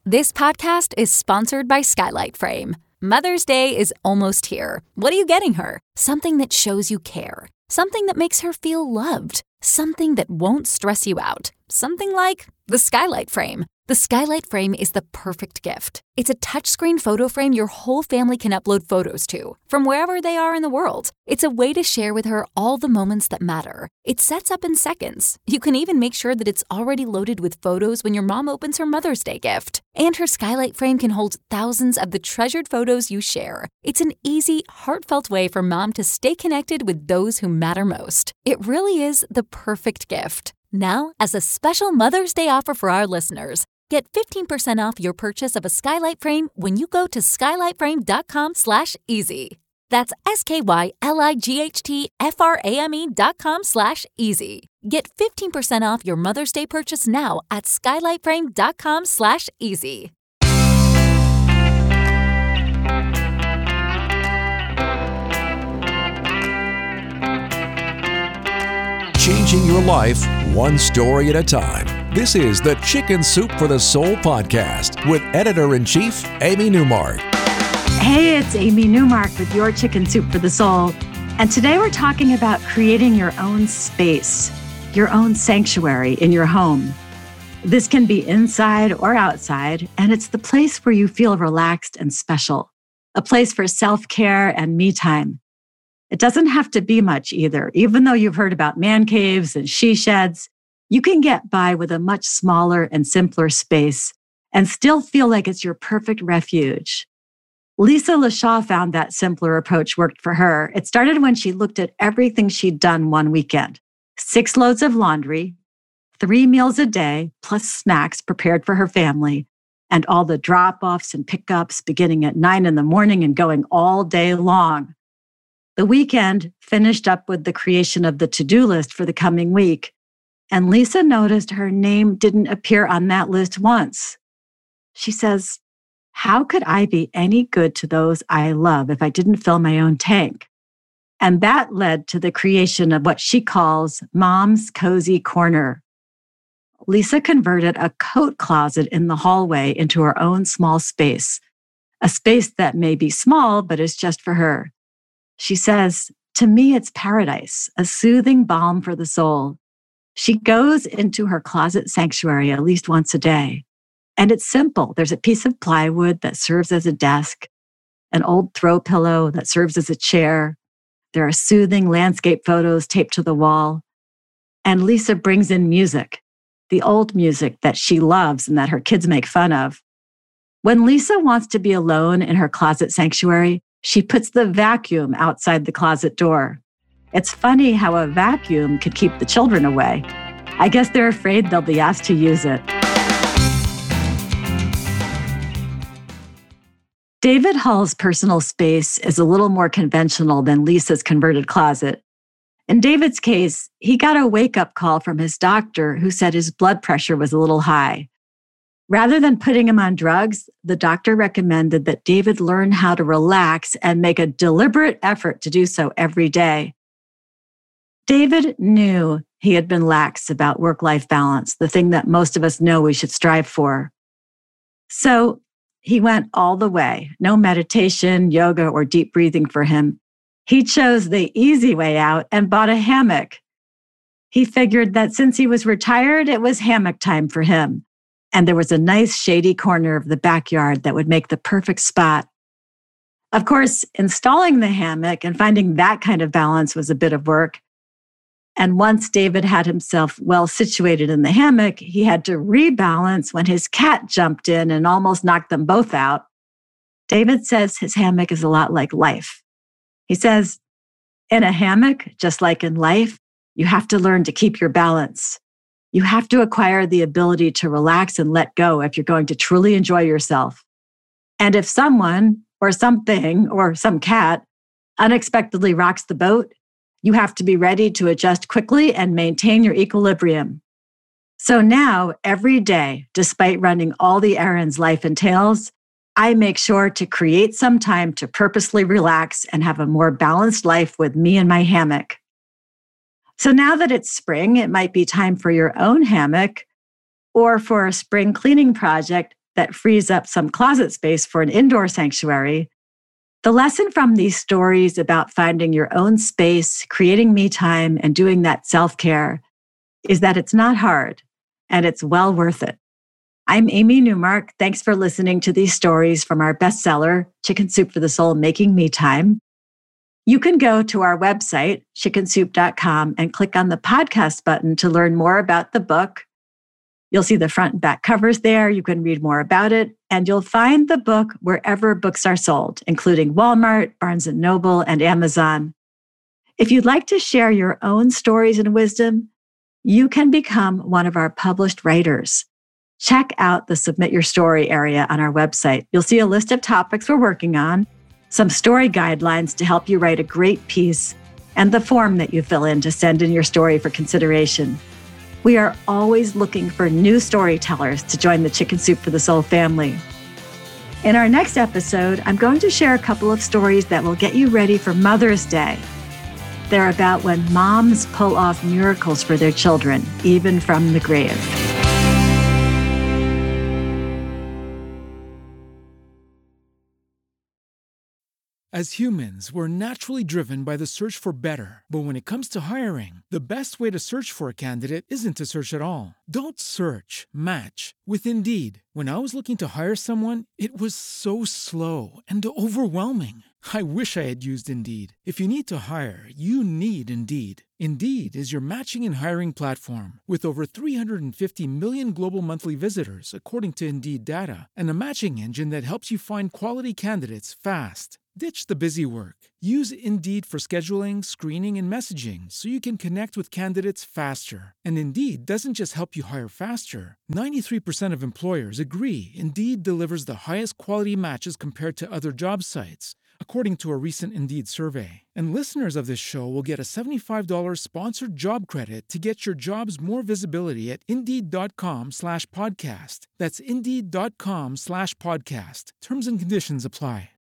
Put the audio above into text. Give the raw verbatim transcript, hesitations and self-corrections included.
This podcast is sponsored by Skylight Frame. Mother's Day is almost here. What are you getting her? Something that shows you care. Something that makes her feel loved. Something that won't stress you out. Something like the Skylight Frame. The Skylight Frame is the perfect gift. It's a touchscreen photo frame your whole family can upload photos to, from wherever they are in the world. It's a way to share with her all the moments that matter. It sets up in seconds. You can even make sure that it's already loaded with photos when your mom opens her Mother's Day gift. And her Skylight Frame can hold thousands of the treasured photos you share. It's an easy, heartfelt way for mom to stay connected with those who matter most. It really is the perfect gift. Now, as a special Mother's Day offer for our listeners, get fifteen percent off your purchase of a Skylight Frame when you go to skylightframe.com slash easy. That's S-K-Y-L-I-G-H-T-F-R-A-M-E dot com slash easy. Get fifteen percent off your Mother's Day purchase now at skylightframe.com slash easy. Changing your life one story at a time. This is the Chicken Soup for the Soul podcast with Editor-in-Chief Amy Newmark. Hey, it's Amy Newmark with your Chicken Soup for the Soul. And today we're talking about creating your own space, your own sanctuary in your home. This can be inside or outside, and it's the place where you feel relaxed and special, a place for self-care and me time. It doesn't have to be much either. Even though you've heard about man caves and she sheds, you can get by with a much smaller and simpler space and still feel like it's your perfect refuge. Lisa LaShaw found that simpler approach worked for her. It started when she looked at everything she'd done one weekend. Six loads of laundry, three meals a day, plus snacks prepared for her family, and all the drop-offs and pickups beginning at nine in the morning and going all day long. The weekend finished up with the creation of the to-do list for the coming week, and Lisa noticed her name didn't appear on that list once. She says, "How could I be any good to those I love if I didn't fill my own tank?" And that led to the creation of what she calls Mom's Cozy Corner. Lisa converted a coat closet in the hallway into her own small space, a space that may be small, but is just for her. She says, "To me, it's paradise, a soothing balm for the soul." She goes into her closet sanctuary at least once a day. And it's simple. There's a piece of plywood that serves as a desk, an old throw pillow that serves as a chair. There are soothing landscape photos taped to the wall. And Lisa brings in music, the old music that she loves and that her kids make fun of. When Lisa wants to be alone in her closet sanctuary, she puts the vacuum outside the closet door. It's funny how a vacuum could keep the children away. I guess they're afraid they'll be asked to use it. David Hull's personal space is a little more conventional than Lisa's converted closet. In David's case, he got a wake-up call from his doctor who said his blood pressure was a little high. Rather than putting him on drugs, the doctor recommended that David learn how to relax and make a deliberate effort to do so every day. David knew he had been lax about work-life balance, the thing that most of us know we should strive for. So he went all the way. No meditation, yoga, or deep breathing for him. He chose the easy way out and bought a hammock. He figured that since he was retired, it was hammock time for him. And there was a nice shady corner of the backyard that would make the perfect spot. Of course, installing the hammock and finding that kind of balance was a bit of work. And once David had himself well situated in the hammock, he had to rebalance when his cat jumped in and almost knocked them both out. David says his hammock is a lot like life. He says, in a hammock, just like in life, you have to learn to keep your balance. You have to acquire the ability to relax and let go if you're going to truly enjoy yourself. And if someone or something or some cat unexpectedly rocks the boat, you have to be ready to adjust quickly and maintain your equilibrium. So now, every day, despite running all the errands life entails, I make sure to create some time to purposely relax and have a more balanced life with me and my hammock. So now that it's spring, it might be time for your own hammock or for a spring cleaning project that frees up some closet space for an indoor sanctuary. The lesson from these stories about finding your own space, creating me time, and doing that self-care is that it's not hard and it's well worth it. I'm Amy Newmark. Thanks for listening to these stories from our bestseller, Chicken Soup for the Soul, Making Me Time. You can go to our website, chicken soup dot com, and click on the podcast button to learn more about the book. You'll see the front and back covers there. You can read more about it, and you'll find the book wherever books are sold, including Walmart, Barnes and Noble, and Amazon. If you'd like to share your own stories and wisdom, you can become one of our published writers. Check out the Submit Your Story area on our website. You'll see a list of topics we're working on, some story guidelines to help you write a great piece, and the form that you fill in to send in your story for consideration. We are always looking for new storytellers to join the Chicken Soup for the Soul family. In our next episode, I'm going to share a couple of stories that will get you ready for Mother's Day. They're about when moms pull off miracles for their children, even from the grave. As humans, we're naturally driven by the search for better. But when it comes to hiring, the best way to search for a candidate isn't to search at all. Don't search, match with Indeed. When I was looking to hire someone, it was so slow and overwhelming. I wish I had used Indeed. If you need to hire, you need Indeed. Indeed is your matching and hiring platform with over three hundred fifty million global monthly visitors, according to Indeed data, and a matching engine that helps you find quality candidates fast. Ditch the busy work. Use Indeed for scheduling, screening, and messaging so you can connect with candidates faster. And Indeed doesn't just help you hire faster. ninety-three percent of employers agree Indeed delivers the highest quality matches compared to other job sites, according to a recent Indeed survey. And listeners of this show will get a seventy-five dollars sponsored job credit to get your jobs more visibility at Indeed.com slash podcast. That's Indeed.com slash podcast. Terms and conditions apply.